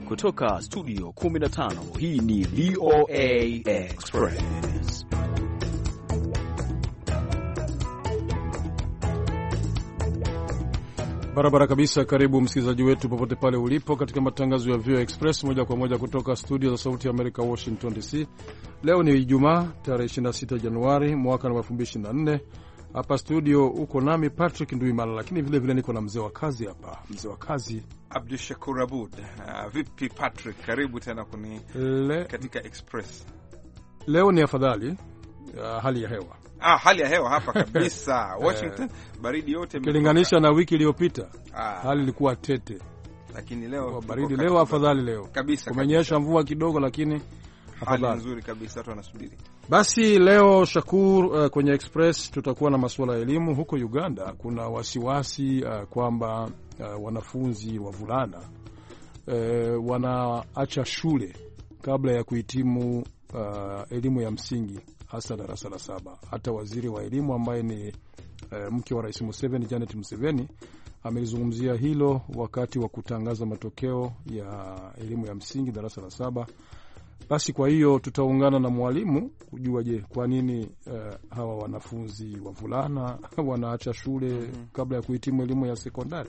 Kutoka studio 15, hii ni VOA Express. Barabara kabisa. Karibu msikilizaji wetu popote pale ulipo katika matangazo ya VOA Express moja kwa moja kutoka studio za Sauti ya Amerika, Washington DC. Leo ni Ijumaa tarehe 26 Januari mwaka 2024. Hapa studio uko nami Patrick Nduimana, lakini vile vile niko na mzee wa kazi hapa. Mzee wa kazi Abdul Shakur Abud. Vipi Patrick, karibu tena katika Express. Leo ni afadhali hali ya hewa. Hali ya hewa hapa kabisa Washington, baridi yote kilinganisha na wiki iliyopita. Hali ilikuwa tete, lakini leo baridi, leo afadhali leo kabisa. Kumenyesha mvua kidogo, lakini hali nzuri kabisa, watu wanasubiri. Basi leo Shakur, kwenye Express tutakuwa na masuala ya elimu. Huko Uganda kuna wasiwasi kwamba wanafunzi wavulana wanaacha shule kabla ya kuhitimu elimu ya msingi, hasa darasa la 7. Hata waziri wa elimu ambaye ni mke wa Rais Museveni, Janet Museveni, amelizungumzia hilo wakati wa kutangaza matokeo ya elimu ya msingi darasa la 7. Basi kwa hiyo tutaungana na mwalimu kujua, je, kwa nini hawa wanafunzi wavulana wanaacha shule kabla ya kuhitimu elimu ya sekondari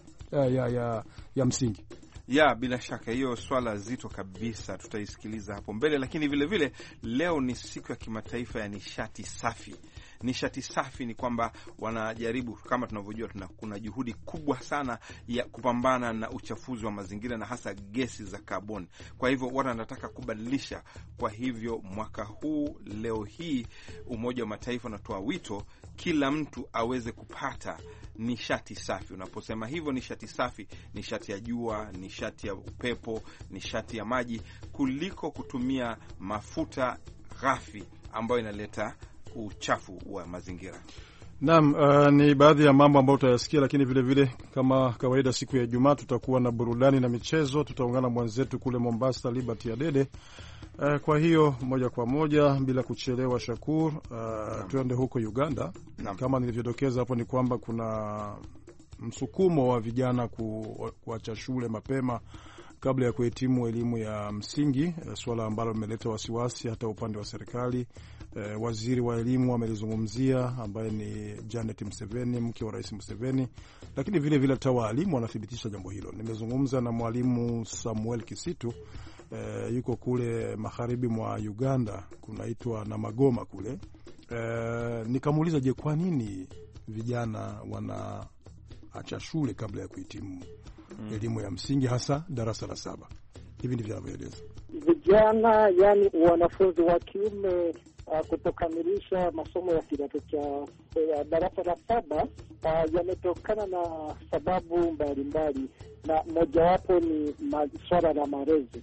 ya msingi. Bila shaka hiyo swala zito kabisa, tutaisikiliza hapo mbele. Lakini vile vile leo ni siku ya kimataifa ya nishati safi. Nishati safi ni kwamba wanajaribu, kama tunavyojua, kuna juhudi kubwa sana ya kupambana na uchafuzi wa mazingira na hasa gesi za kaboni. Kwa hivyo watu wanataka kubadilisha. Kwa hivyo mwaka huu, leo hii, Umoja wa Mataifa unatoa wito kila mtu aweze kupata nishati safi. Unaposema hivyo, nishati safi, nishati ya jua, nishati ya upepo, nishati ya maji, kuliko kutumia mafuta ghafi ambayo inaleta uchafu wa mazingira. Naam, ni baadhi ya mambo ambayo utayasikia, lakini vile vile kama kawaida siku ya Ijumaa tutakuwa na burudani na michezo. Tutaungana mwenzetu kule Mombasa, Liberty Adede. Kwa hiyo moja kwa moja bila kuchelewa, Shakur, tuende huko Uganda. Kama nilivyodokeza hapo, ni kwamba kuna msukumo wa vijana kuacha shule mapema kabla ya kuhitimu elimu ya msingi, swala ambalo limeleta wasiwasi hata upande wa serikali. Waziri wa elimu amelizungumzia, ambaye ni Janet Museveni, mke wa Rais Museveni, lakini vile vile hata walimu wanathibitisha jambo hilo. Nimezungumza na mwalimu Samuel Kisitu, yuko kule magharibi mwa Uganda, kunaitwa na Magoma kule. Nikamuuliza, je, kwa nini vijana wanaacha shule kabla ya kuhitimu elimu ya msingi, hasa darasa la 7? Hivi ndivyo anavyoeleza. Vijana, yani wanafunzi wa kiume, kutokamilisha masomo ya kidato cha darasa la 7 yametokana na sababu mbalimbali, na mojawapo ni swala la malezi.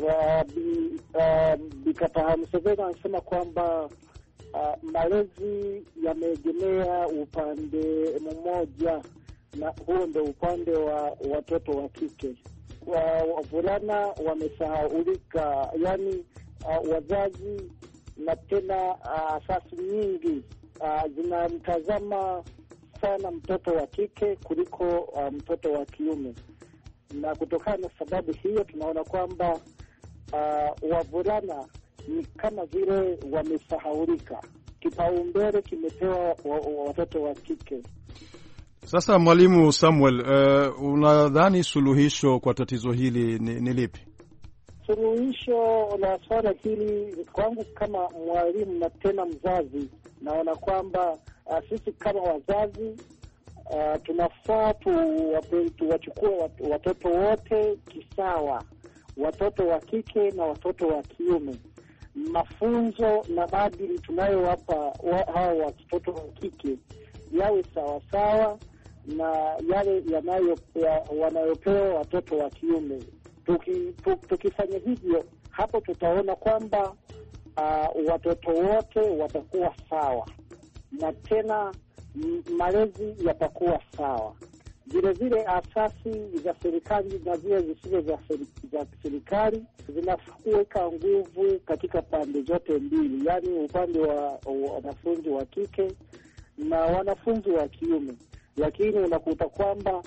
Bikata Museveni anasema kwamba malezi yameegemea upande mmoja, na huo ndio upande wa watoto wa kike. Wavulana wamesahaulika, yani wazazi na tena asasi nyingi zinamtazama sana mtoto wa kike kuliko mtoto wa kiume, na kutokana na sababu hiyo tunaona kwamba wavulana ni kama vile wamesahaulika, kipaumbele kimepewa watoto wa kike. Sasa Mwalimu Samuel, unadhani suluhisho kwa tatizo hili ni lipi? Suluhisho la swala hili kwangu kama mwalimu na tena mzazi, naona kwamba sisi kama wazazi tunafaa tuwachukue watoto wote kisawa, watoto wa kike na watoto wa kiume. Mafunzo na maadili tunayowapa hao watoto wa kike yawe sawasawa na yale wanayopewa watoto wa kiume. Tukifanya hivyo, hapo tutaona kwamba watoto wote watakuwa sawa na tena malezi yatakuwa sawa. Vile vile asasi za serikali na zile zisizo za serikali zinaweka nguvu katika pande zote mbili, yaani upande wa wanafunzi wa kike na wanafunzi wa kiume. Lakini unakuta kwamba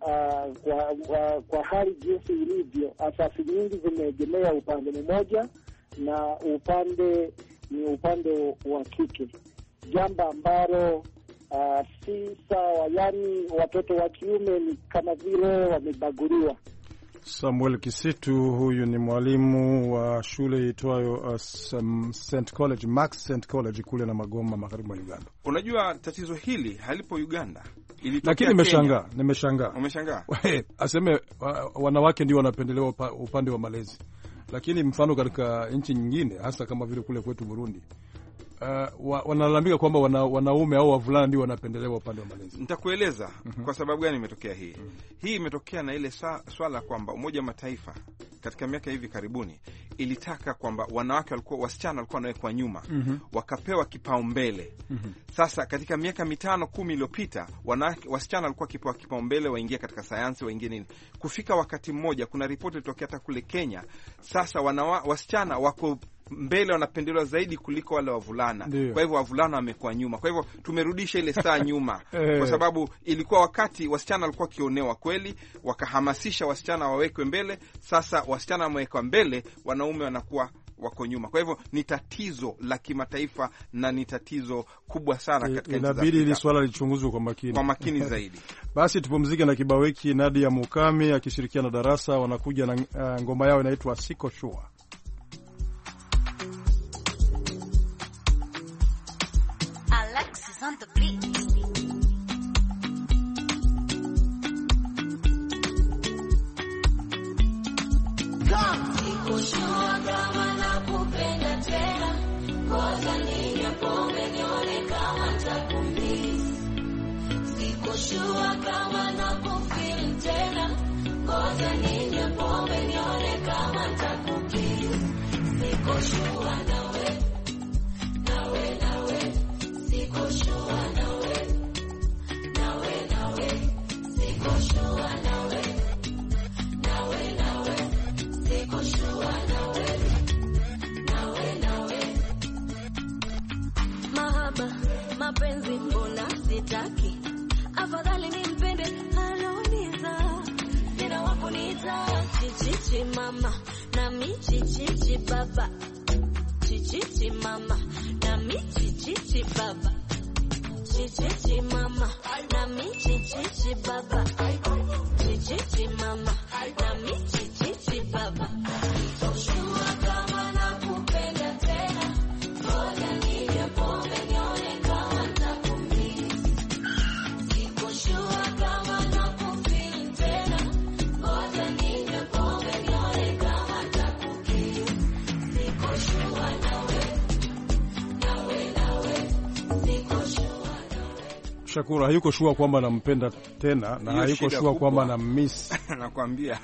kwa hali jinsi ilivyo, asasi nyingi zimeegemea upande mmoja na upande wa kike, jambo ambalo si sawa. Yani watoto wa kiume ni kama vile wamebaguliwa. Samuel Kisitu huyu ni mwalimu wa shule itwayo St College, Max St College kule na Magoma, magharibi mwa Uganda. Unajua tatizo hili halipo Uganda, lakini nimeshangaa. Umeshangaa? Aseme wanawake ndio wanapendelewa upande wa malezi, lakini mfano katika nchi nyingine hasa kama vile kule kwetu Burundi, wanalalamika kwamba wanaume au wavulana ndio wanapendelewa upande wa malezi. Nitakueleza kwa sababu gani imetokea hii. Hii imetokea na ile swala kwamba Umoja wa Mataifa katika miaka hivi karibuni ilitaka kwamba wasichana walikuwa wanawekwa nyuma, wakapewa kipaumbele. Sasa katika miaka 5-10 iliyopita wasichana walikuwa wakipewa kipaumbele, waingie katika sayansi, waingie nini. Kufika wakati mmoja, kuna ripoti ilitokea hata kule Kenya, sasa wasichana wako mbele, wanapendelewa zaidi kuliko wale wavulana. Kwa hivyo wavulana wamekuwa nyuma. Kwa hivyo tumerudisha ile saa nyuma kwa sababu ilikuwa wakati wasichana walikuwa kionewa kweli, wakahamasisha wasichana wawekwe mbele. Sasa wasichana wamewekwa mbele, wanaume wanakuwa wako nyuma. Kwa hivyo ni tatizo la kimataifa na ni tatizo kubwa sana katika inabidi ili swala lichunguzwe kwa makini zaidi. Basi tupumzike na kibao hiki. Nadia Mukami akishirikiana na Darasa wanakuja na ngoma yao inaitwa Siko Sure. On the beat. Siko shua kama nakupenda tena, ngoja ninywe pombe nione kama nitakumiss. Siko shua kama nakufeel tena, ngoja ninywe pombe nione kama nitakukiss. Siko shua nawe siko shua nawe siko shua nawe siko shua nawe mahaba mapenzi mbona sitaki, afadhali nimpende aloniza, nina wakuniita chichichi mama na michichichi baba, chichichi mama na michichichi baba, chichichi mama na michichichi baba, chichichi mama na michichichi baba. Sikoshua kama nakupenda tena, ngoja ninywe pombe nione kama nitakumiss. Sikoshua kama nakufeel tena, ngoja ninywe pombe nione kama nitakukiss. Sikoshua Shakura hayuko shua kwamba nampenda tena na hayuko shua kwamba na miss nakwambia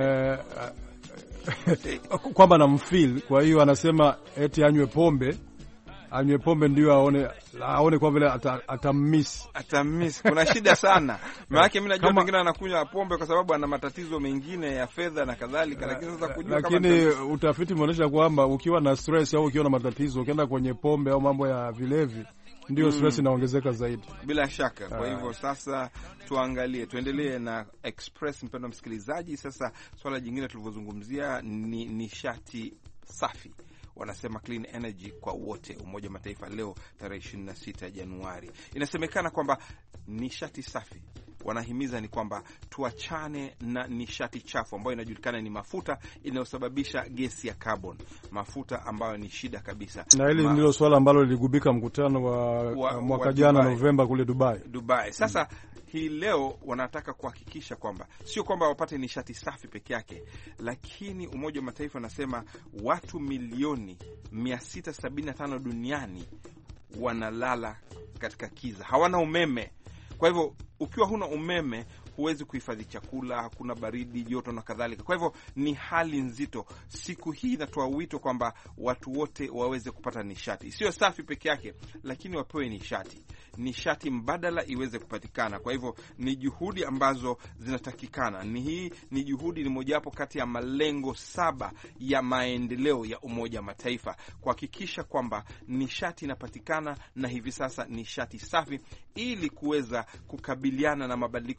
kwamba na mfeel. Kwa hiyo anasema eti anywe pombe ndio aone kwa vile atamiss. Kuna shida sana. Maana mimi najua mwingine anakunywa pombe kwa sababu ana matatizo mengine ya fedha na kadhalika, lakini sasa kujua kama utafiti umeonyesha kwamba ukiwa na stress au ukiwa na matatizo ukienda kwenye pombe au mambo ya vilevi ndio stress inaongezeka zaidi. Bila shaka. Kwa hivyo sasa tuendelee na Express, mpendwa msikilizaji. Sasa swala jingine tulivyozungumzia ni nishati safi. Wanasema clean energy kwa wote. Umoja wa Mataifa leo tarehe 26 Januari inasemekana kwamba nishati safi wanahimiza ni kwamba tuachane na nishati chafu ambayo inajulikana ni mafuta inayosababisha gesi ya carbon, mafuta ambayo ni shida kabisa. Na hili ndilo swala ambalo liligubika mkutano wa mwaka jana Novemba kule Dubai. Sasa hii leo wanataka kuhakikisha kwamba sio kwamba wapate nishati safi peke yake, lakini Umoja wa Mataifa unasema watu milioni 675 duniani wanalala katika kiza, hawana umeme. Kwa hivyo ukiwa huna umeme huwezi kuhifadhi chakula, hakuna baridi, joto na kadhalika. Kwa hivyo ni hali nzito. Siku hii inatoa wito kwamba watu wote waweze kupata nishati, sio safi peke yake, lakini wapewe nishati mbadala iweze kupatikana. Kwa hivyo ni juhudi ambazo zinatakikana. Ni juhudi ni mojawapo kati ya malengo 7 ya maendeleo ya Umoja wa Mataifa, kuhakikisha kwamba nishati inapatikana, na hivi sasa nishati safi, ili kuweza kukabiliana na mabadiliko ya hali ya hewa.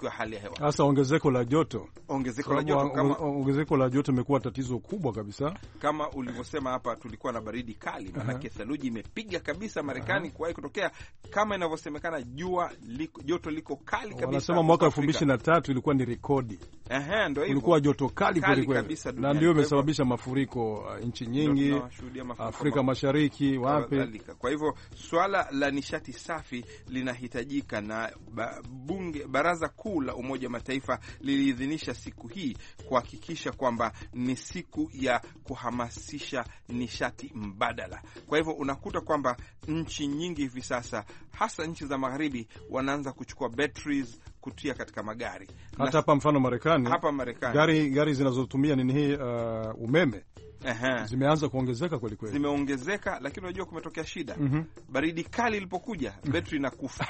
hewa. Hasa ongezeko la joto. Ongezeko la joto imekuwa tatizo kubwa kabisa. Kama ulivyosema hapa, tulikuwa na baridi kali, maana theluji imepiga kabisa Marekani kuwahi kutokea. Kama inavyosemekana, joto liko kali kabisa. Wanasema mwaka 2023 ilikuwa ni rekodi. Ndio hivyo. Ilikuwa joto kali kweli, na ndio imesababisha mafuriko nchi nyingi, Afrika Mashariki, wapi. Kwa hivyo swala la nishati safi linahitajika, na Baraza Kuu la Umoja wa Mataifa liliidhinisha siku hii kuhakikisha kwamba ni siku ya kuhamasisha nishati mbadala. Kwa hivyo unakuta kwamba nchi nyingi hivi sasa, hasa nchi za magharibi, wanaanza kuchukua batteries kutia katika magari. Hata hapa mfano Marekani, gari zinazotumia nini hii umeme zimeanza kuongezeka kweli kweli. Zimeongezeka, lakini unajua kumetokea shida. Baridi kali ilipokuja, battery inakufa.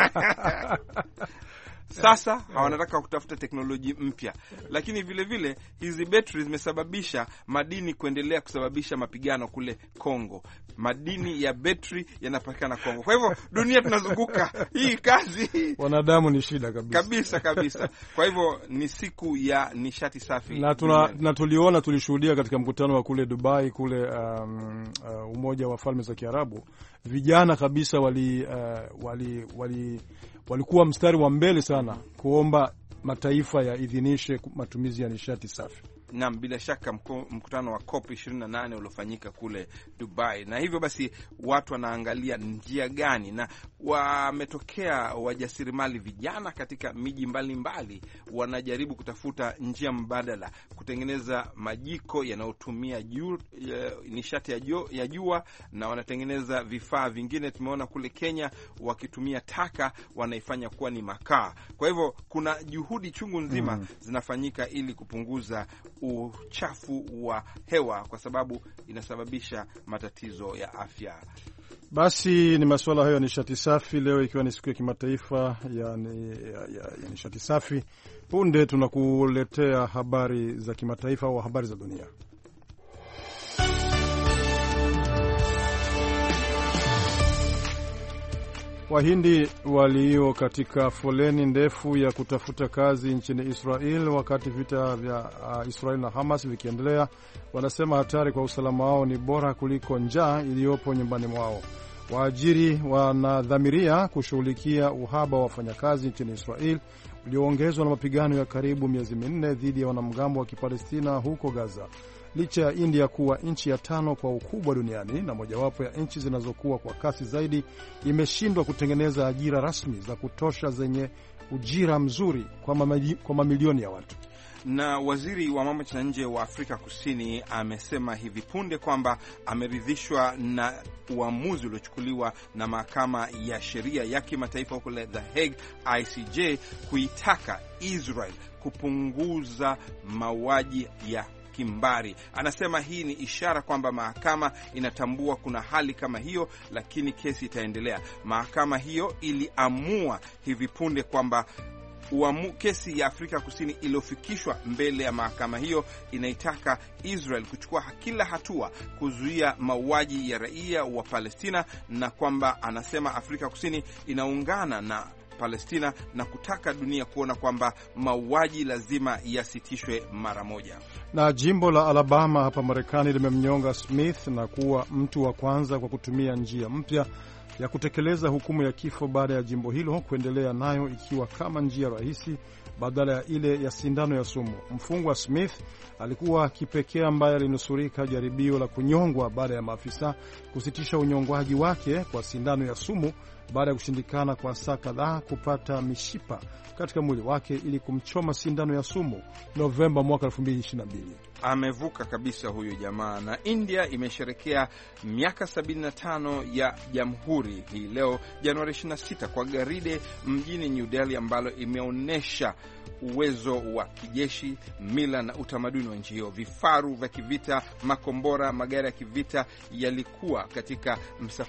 Sasa hawanataka kutafuta teknoloji mpya, lakini vile vile hizi batteries zimesababisha madini kuendelea kusababisha mapigano kule Kongo. Madini ya battery yanapatikana Kongo. Kwa hivyo dunia tunazunguka hii kazi, wanadamu ni shida kabisa. Kwa hivyo ni siku ya nishati safi, na tulishuhudia katika mkutano wa kule Dubai kule Umoja wa Falme za Kiarabu, vijana kabisa walikuwa mstari wa mbele sana kuomba mataifa yaidhinishe matumizi ya nishati safi. Naam, bila shaka mkutano wa COP 28 uliofanyika kule Dubai, na hivyo basi watu wanaangalia njia gani, na wametokea wajasiriamali vijana katika miji mbalimbali wanajaribu kutafuta njia mbadala, kutengeneza majiko yanayotumia nishati ya jua, na wanatengeneza vifaa vingine. Tumeona kule Kenya wakitumia taka wanaifanya kuwa ni makaa. Kwa hivyo kuna juhudi chungu nzima zinafanyika ili kupunguza uchafu wa hewa, kwa sababu inasababisha matatizo ya afya. Basi ni masuala hayo ya nishati safi, leo ikiwa ni siku ya kimataifa ya nishati safi. Punde tunakuletea habari za kimataifa au habari za dunia. Wahindi walio katika foleni ndefu ya kutafuta kazi nchini Israel wakati vita vya Israel na Hamas vikiendelea, wanasema hatari kwa usalama wao ni bora kuliko njaa iliyopo nyumbani mwao. Waajiri wanadhamiria kushughulikia uhaba wa wafanyakazi nchini Israel ulioongezwa na mapigano ya karibu miezi minne dhidi ya wanamgambo wa Kipalestina huko Gaza. Licha ya India kuwa nchi ya 5 kwa ukubwa duniani na mojawapo ya nchi zinazokuwa kwa kasi zaidi, imeshindwa kutengeneza ajira rasmi za kutosha zenye ujira mzuri kwa mamilioni ya watu. Na waziri wa mambo ya nje wa Afrika Kusini amesema hivi punde kwamba ameridhishwa na uamuzi uliochukuliwa na mahakama ya sheria ya kimataifa huko The Hague ICJ kuitaka Israel kupunguza mauaji ya kimbari. Anasema hii ni ishara kwamba mahakama inatambua kuna hali kama hiyo, lakini kesi itaendelea. Mahakama hiyo iliamua hivi punde kwamba kesi ya Afrika Kusini iliyofikishwa mbele ya mahakama hiyo inaitaka Israel kuchukua kila hatua kuzuia mauaji ya raia wa Palestina, na kwamba anasema Afrika Kusini inaungana na Palestina na kutaka dunia kuona kwamba mauaji lazima yasitishwe mara moja. Na jimbo la Alabama hapa Marekani limemnyonga Smith na kuwa mtu wa kwanza kwa kutumia njia mpya ya kutekeleza hukumu ya kifo baada ya jimbo hilo kuendelea nayo ikiwa kama njia rahisi badala ya ile ya sindano ya sumu. Mfungwa Smith alikuwa kipekee ambaye alinusurika jaribio la kunyongwa baada ya maafisa kusitisha unyongwaji wake kwa sindano ya sumu baada ya kushindikana kwa saa kadhaa kupata mishipa katika mwili wake ili kumchoma sindano ya sumu Novemba mwaka 2022. Amevuka kabisa huyu jamaa. Na India imesherekea miaka 75 ya jamhuri hii leo Januari 26 kwa garide mjini New Delhi, ambalo imeonyesha uwezo wa kijeshi, mila na utamaduni wa nchi hiyo. Vifaru vya kivita, makombora, magari ya kivita yalikuwa katika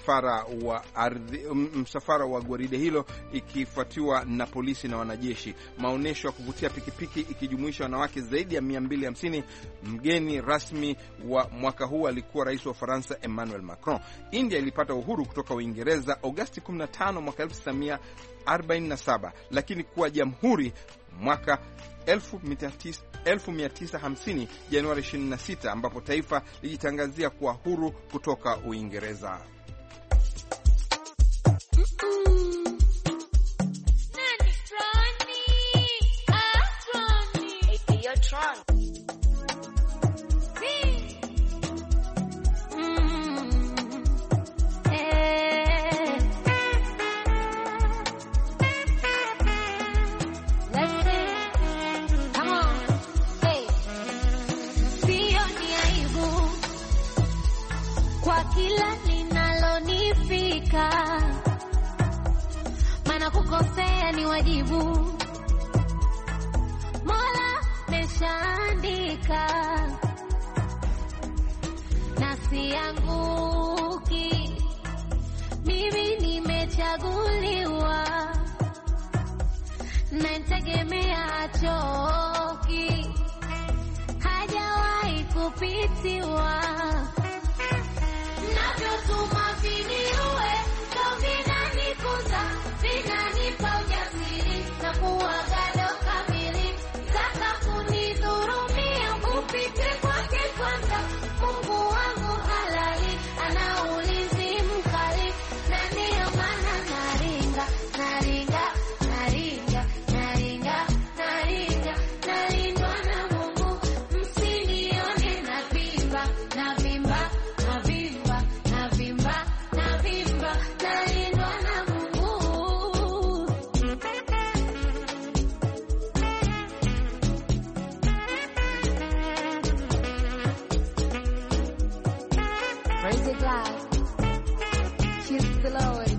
msafara wa gwaride hilo, ikifuatiwa na polisi na wanajeshi. Maonesho ya kuvutia pikipiki ikijumuisha wanawake zaidi ya 250. Mgeni rasmi wa mwaka huu alikuwa rais wa Faransa Emmanuel Macron. India ilipata uhuru kutoka Uingereza Agosti 15 mwaka 47, lakini kuwa jamhuri mwaka 1950 Januari 26, ambapo taifa lilijitangazia kuwa huru kutoka Uingereza. Kila linalonifika, maana kukosea ni wajibu, Mola meshaandika, na sianguki, mimi nimechaguliwa, na nitegemea achoki, hajawahi kupitiwa. Navyotuma viniue, ndo vinanikuza, vinanipa ujasiri, na kuwa gado kamili. Sasa kunidhurumia, upite kwake kwanza. Mungu wangu halali, ana ulinzi mkali, na ndiyo maana naringa, naringa, naringa, naringa, naringa, nalindwa na Mungu. Msinione navimba, navimba, navimba, navimba, navimba, nalindwa na Mungu. Praise God. Kiss the Lord.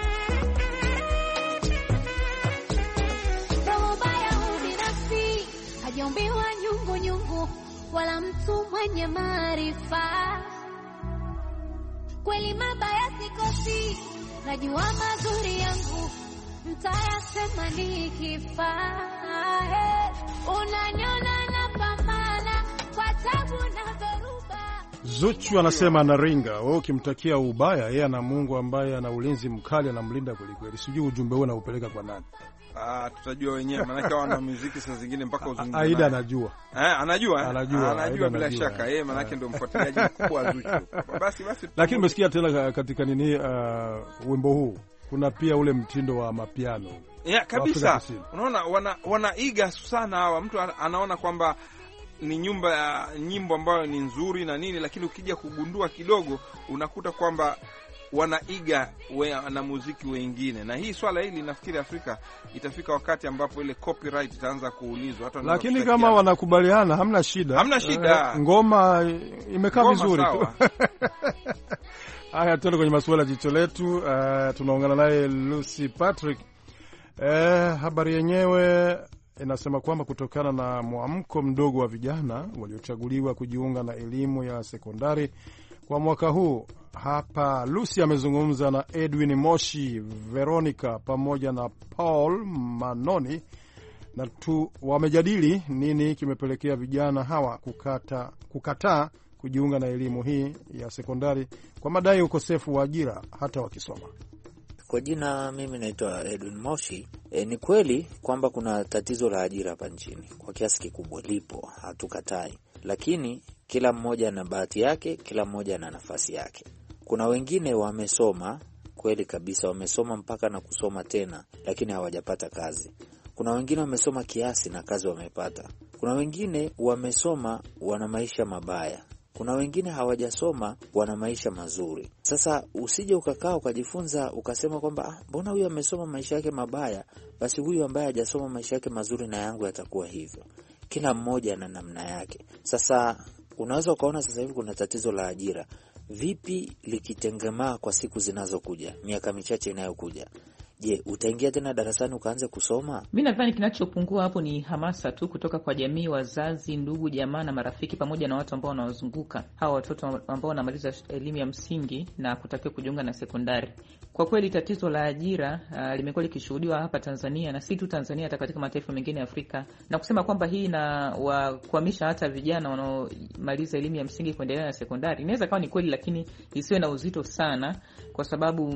Roho baya ubinafsi, hajaumbiwa nyungu nyungu, wala mtu mwenye maarifa. Kweli mabaya sikosi, najua mazuri yangu, mtayasema nikifa. Unanyona na pambana, kwa tabu na dhoruba. Zuchu anasema anaringa. Wewe ukimtakia ubaya, yeye ana Mungu ambaye ana ulinzi mkali, anamlinda kweli kweli. Sijui ujumbe huu anaupeleka kwa nani? Tutajua wenyewe, maana wana muziki saa zingine mpaka uzungumze. Aida anajua. Anajua bila shaka. Yeye maana yake ndio mfuatiliaji mkubwa wa Zuchu. Basi. Lakini umesikia tena katika nini wimbo huu kuna pia ule mtindo wa mapiano. Kabisa. Unaona wanaiga sana hawa. Mtu anaona kwamba ni nyimbo ambayo ni nzuri na nini, lakini ukija kugundua kidogo unakuta kwamba wanaiga na muziki wengine. Na hii swala hili nafikiri Afrika itafika wakati ambapo ile copyright itaanza kuulizwa. Lakini kama wanakubaliana hamna shida. Ngoma imekaa vizuri tu. Haya, tuende kwenye masuala jicho letu. Tunaungana naye Lucy Patrick. Habari yenyewe inasema kwamba kutokana na mwamko mdogo wa vijana waliochaguliwa kujiunga na elimu ya sekondari kwa mwaka huu, hapa Lucy amezungumza na Edwin Moshi, Veronica pamoja na Paul Manoni, na wamejadili nini kimepelekea vijana hawa kukataa kujiunga na elimu hii ya sekondari kwa madai ya ukosefu wa ajira hata wakisoma. Kwa jina mimi naitwa Edwin Moshi. Ni kweli kwamba kuna tatizo la ajira hapa nchini, kwa kiasi kikubwa lipo, hatukatai, lakini kila mmoja na bahati yake, kila mmoja na nafasi yake. Kuna wengine wamesoma kweli kabisa, wamesoma mpaka na kusoma tena, lakini hawajapata kazi. Kuna wengine wamesoma kiasi na kazi wamepata. Kuna wengine wamesoma wana maisha mabaya. Kuna wengine hawajasoma wana maisha mazuri. Sasa usije ukakaa ukajifunza ukasema kwamba mbona huyu amesoma maisha yake mabaya, basi huyu ambaye hajasoma maisha yake mazuri na yangu yatakuwa hivyo. Kila mmoja na namna yake. Sasa unaweza ukaona sasa hivi kuna tatizo la ajira. Vipi likitengemaa kwa siku zinazokuja, miaka michache inayokuja? Je, utaingia tena darasani ukaanze kusoma? Mimi nadhani kinachopungua hapo ni hamasa tu kutoka kwa jamii, wazazi, ndugu, jamaa na marafiki, pamoja na watu ambao wanawazunguka hawa watoto ambao wanamaliza elimu ya msingi na kutakiwa kujiunga na sekondari. Kwa kweli tatizo la ajira limekuwa likishuhudiwa hapa Tanzania, na si tu Tanzania, hata katika mataifa mengine ya Afrika, na kusema kwamba hii na kuhamisha hata vijana wanaomaliza elimu ya msingi kuendelea na sekondari inaweza kawa ni kweli, lakini isiwe na uzito sana, kwa sababu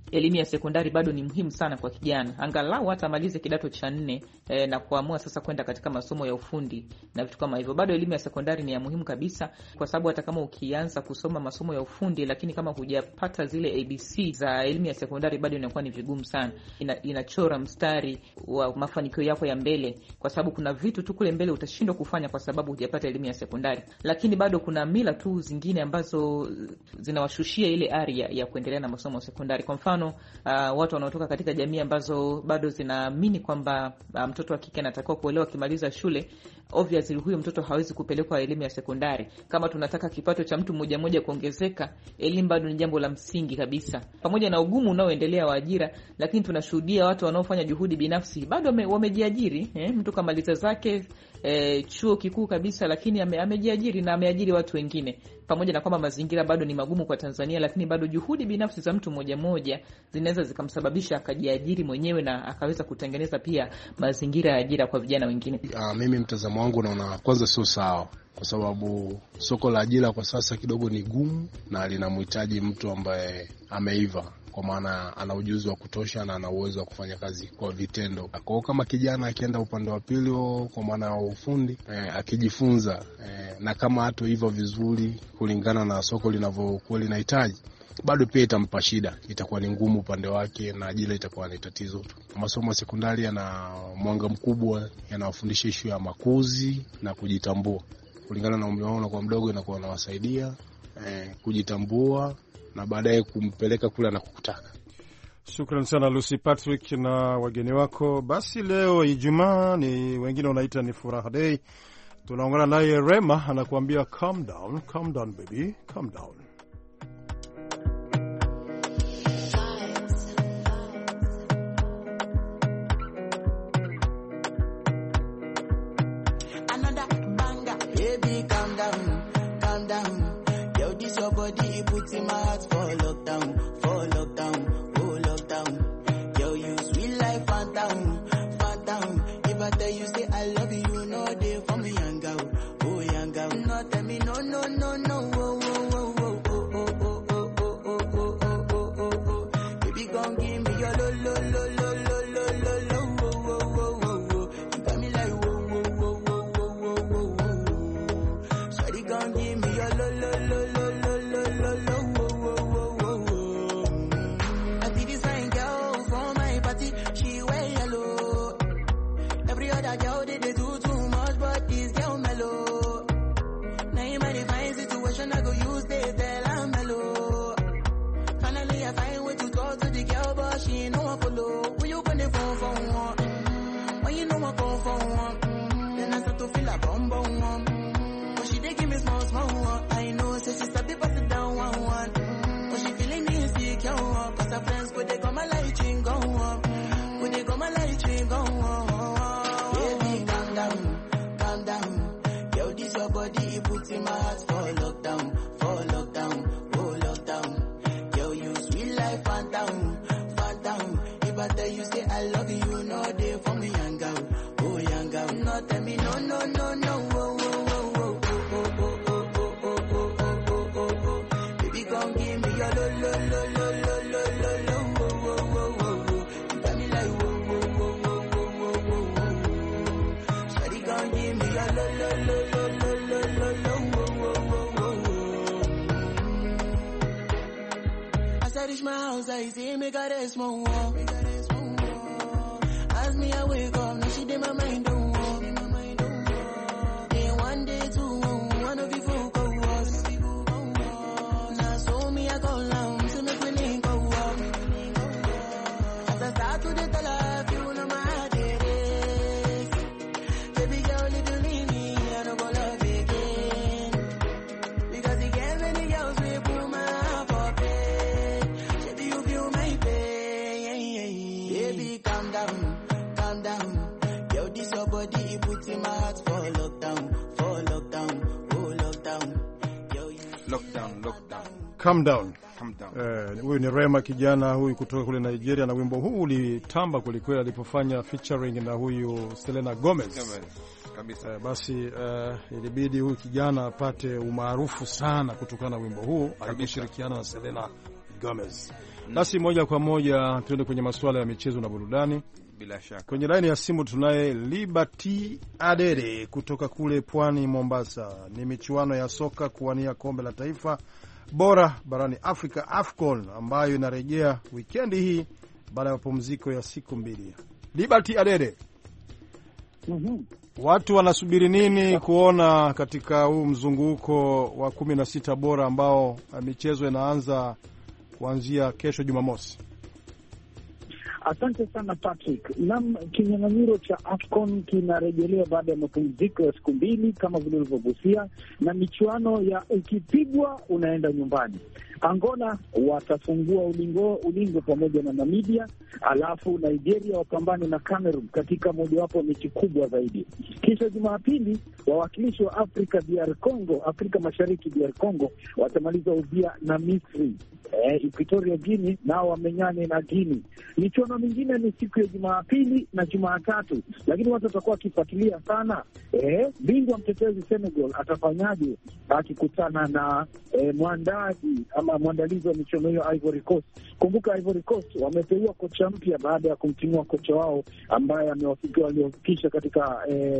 elimu ya sekondari bado ni muhimu sana kwa kijana, angalau hata amalize kidato cha 4 na kuamua sasa kwenda katika masomo ya ufundi na vitu kama hivyo. Bado elimu ya sekondari ni ya muhimu kabisa, kwa sababu hata kama ukianza kusoma masomo ya ufundi lakini kama hujapata zile ABC za elimu ya sekondari, bado inakuwa ni vigumu sana. Inachora mstari wa mafanikio yako ya mbele, kwa sababu kuna vitu tu kule mbele utashindwa kufanya kwa sababu hujapata elimu ya sekondari. Lakini bado kuna mila tu zingine ambazo zinawashushia ile ari ya kuendelea na masomo ya sekondari. Kwa mfano, watu wanaotoka katika jamii ambazo bado zinaamini kwamba mtoto wa kike anatakiwa kuolewa akimaliza shule, obviously huyo mtoto hawezi kupelekwa elimu ya sekondari. Kama tunataka kipato cha mtu mmoja kuongezeka, elimu bado ni jambo la msingi kabisa. Pamoja na ugumu unaoendelea wa ajira, lakini tunashuhudia watu wanaofanya juhudi binafsi bado wamejiajiri. Mtu kamaliza zake chuo kikuu kabisa, lakini amejiajiri na ameajiri watu wengine. Pamoja na kwamba mazingira bado ni magumu kwa Tanzania, lakini bado juhudi binafsi za mtu mmoja zinaweza zikamsababisha akajiajiri mwenyewe na akaweza kutengeneza pia mazingira ya ajira kwa vijana wengine. Mimi mtazamo wangu naona kwanza sio sawa, kwa sababu soko la ajira kwa sasa kidogo ni gumu na linamhitaji mtu ambaye ameiva, kwa maana ana ujuzi wa kutosha na ana uwezo wa kufanya kazi kwa vitendo. Kwa hiyo kama kijana akienda upande wa pili kwa maana wa ufundi, akijifunza na kama hata hivyo vizuri kulingana na soko linavyokuwa linahitaji, bado pia itampa shida, itakuwa ni ngumu upande wake na ajira itakuwa ni tatizo tu. Masomo ya sekondari yana mwanga mkubwa, yanawafundisha ishu ya makuzi na kujitambua. Kulingana na umri wao na kwa mdogo, inakuwa inawasaidia kujitambua na baadaye kumpeleka kule anakokutaka. Shukrani sana Lucy Patrick na wageni wako. Basi leo Ijumaa, ni wengine wanaita ni furaha day. Tunaongana naye Rema, anakuambia calm down baby, calm down. In my heart for lockdown, oh lockdown. Girl, you sweet life, phantom. If I tell you say I love you, you know they for me, young girl, oh young girl. No tell me no, oh. Baby, come give me your lo. You got me like whoa. Sorry, come give me your lo. I go use this, tell I'm mellow. Finally I find way to talk to the girl, but she ain't no one follow. When you gonna phone for one? When you know I call for one? Then I start to feel a bum one. But she dey give me small one. I know, so she start to pass it down one. But she feeling insecure, cause her friends go they go my light ring go on. When they go my light ring go on. Baby, calm down. Yo, this your body, it puts in my heart for lockdown, oh lockdown. Yo, you sweet life, phantom. If I tell you say I love you, know they for me, young girl, oh young girl. No tell me no, oh. Baby, come give me your lo. You got me like whoa. Sorry, come give me your lo. I reach my house, I see me got a small wall. As me I wake up, now she did my mind don't walk. Then one day two, one of you folk go was. Now so me I go down, so make me link go up. As I start to the tell her, you know my heart it is. Baby girl, if you leave me, I don't go love again. Because you get many girls, we put my heart for bed. Baby, calm down. Yo, this your body, it puts in my heart for lockdown, oh lockdown. Yo, Lockdown. Calm down. Huyu ni Rema, kijana huyu kutoka kule Nigeria, na wimbo huu ulitamba kwelikweli alipofanya featuring na huyu Selena Gomez. Basi ilibidi huyu kijana apate umaarufu sana kutokana na wimbo huu aliposhirikiana na Selena Gomez. Basi moja kwa moja tuende kwenye masuala ya michezo na burudani. Bila shaka. Kwenye laini ya simu tunaye Liberty Adede kutoka kule Pwani Mombasa. Ni michuano ya soka kuwania kombe la taifa bora barani Afrika, AFCON, ambayo inarejea wikendi hii baada ya mapumziko ya siku 2. Liberty Adede. Watu wanasubiri nini kuona katika huu mzunguko wa 16 bora ambao michezo inaanza kuanzia kesho Jumamosi? Asante sana Patrick. Kinyang'anyiro cha AFCON kinarejelea baada ya mapumziko ya siku 2 kama vile ulivyogusia, na michuano ya ukipigwa unaenda nyumbani. Angola watafungua ulingo pamoja na Namibia, alafu Nigeria wapambane na Cameroon katika mojawapo mechi kubwa zaidi. Kisha Jumapili wawakilishi wa Afrika Mashariki DR Congo watamaliza ubia na Misri. Equatorial Guinea nao wamenyane na Guinea. Michuano mingine ni siku ya Jumapili na Jumatatu, lakini watu watakuwa wakifuatilia sana bingwa mtetezi Senegal atafanyaje akikutana na mwandalizi wa michuano hiyo Ivory Coast. Kumbuka Ivory Coast wameteua kocha mpya baada ya kumtimua kocha wao ambaye waliofikisha katika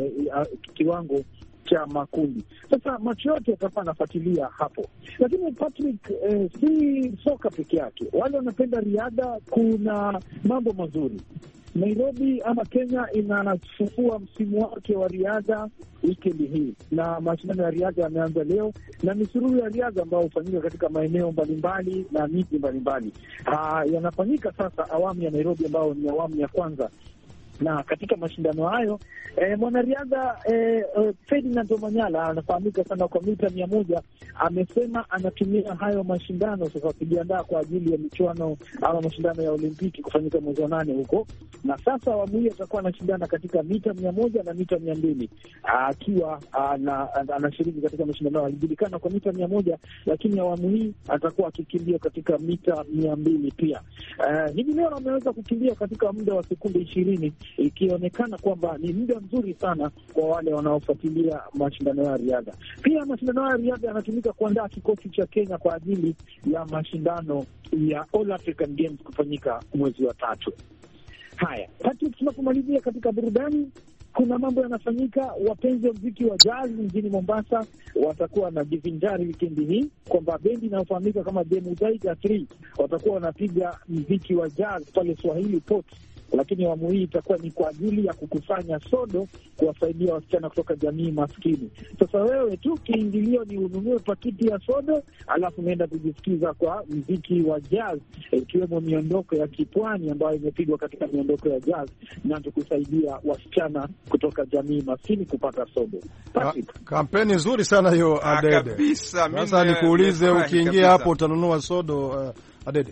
kiwango cha makundi. Sasa macho yote yatakuwa nafuatilia hapo, lakini Patrick, si soka peke yake, wale wanapenda riadha. Kuna mambo mazuri. Nairobi ama Kenya inafungua msimu wake wa riadha wikendi hii, na mashindano ya riadha yameanza leo, na misururu ya riadha ambayo hufanyika katika maeneo mbalimbali na miji mbalimbali yanafanyika sasa awamu ya Nairobi ambayo ni awamu ya kwanza. Na katika mashindano hayo mwanariadha Ferdinand Omanyala anafahamika sana kwa mita 100, amesema anatumia hayo mashindano sasa kujiandaa kwa ajili ya michuano ama mashindano ya Olimpiki kufanyika mwezi wa 8 huko. Na sasa awamu hii atakuwa anashindana katika mita 100 na mita 200, akiwa anashiriki katika mashindano. Alijulikana kwa mita 100, lakini awamu hii atakuwa akikimbia katika mita 200 pia. Hivi leo ameweza kukimbia katika muda wa sekunde 20, ikionekana kwamba ni muda mzuri sana kwa wale wanaofuatilia mashindano ya riadha. Pia mashindano ya riadha yanatumika kuandaa kikosi cha Kenya kwa ajili ya mashindano ya All African Games kufanyika mwezi wa 3. Haya, tunapomalizia katika burudani, kuna mambo yanafanyika. Wapenzi wa muziki wa jazz mjini Mombasa watakuwa na jivinjari wikendi hii, kwamba bendi inayofahamika kama The Mudaiga 3 watakuwa wanapiga muziki wa jazz pale Swahili Port, lakini awamu hii itakuwa ni kwa ajili ya kukusanya sodo kuwasaidia wasichana kutoka jamii maskini. Sasa wewe tu kiingilio ni ununue pakiti ya sodo, alafu unaenda kujisikiza kwa muziki wa jazz, ikiwemo miondoko ya kipwani ambayo imepigwa katika miondoko ya jazz, na tukusaidia wasichana kutoka jamii maskini kupata sodo. Kampeni nzuri sana hiyo Adede. Sasa nikuulize, ukiingia hapo utanunua sodo Adede?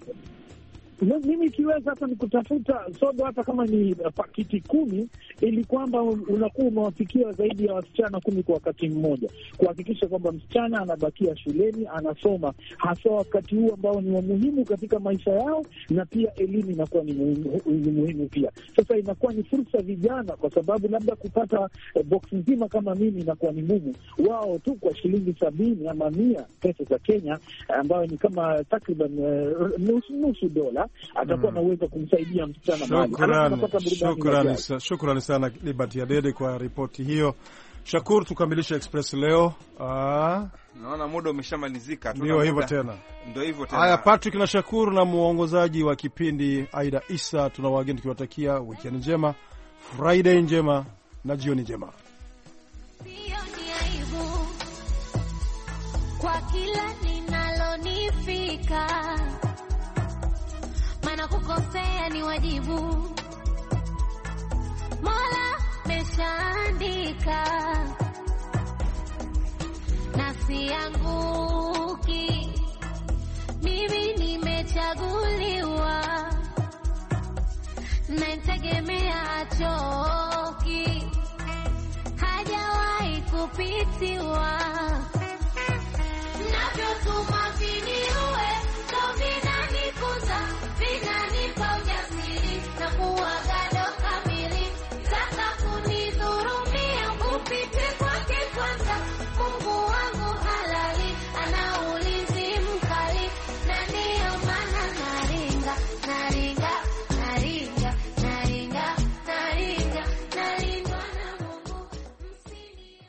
Mimi ikiweza hata ni kutafuta sodo hata kama ni pakiti 10, ili kwamba unakuwa umewafikia zaidi ya wasichana 10 kwa wakati mmoja, kuhakikisha kwamba msichana anabakia shuleni anasoma, hasa wakati huu ambao ni muhimu katika maisha yao, na pia elimu inakuwa ni muhimu pia. Sasa inakuwa ni fursa vijana, kwa sababu labda kupata box nzima kama mimi inakuwa ni ngumu. Wao tu kwa shilingi 70 ama 100 pesa za Kenya, ambayo ni kama takriban nusu dola, atakuwa na uwezo kumsaidia msichana mahali. Shukrani sana Liberty Adede kwa ripoti hiyo. Shakur, tukamilishe Express leo. Naona muda umeshamalizika. Ndio hivyo tena. Haya, Patrick na Shakur na muongozaji wa kipindi Aida Isa, tunawageni tukiwatakia weekend njema, Friday njema na jioni njema. Kwa kila ninalonifika, maana kukosea ni wajibu, Mola meshaandika, na sianguki, mimi nimechaguliwa, na nitegemea choki, hajawahi kupitiwa.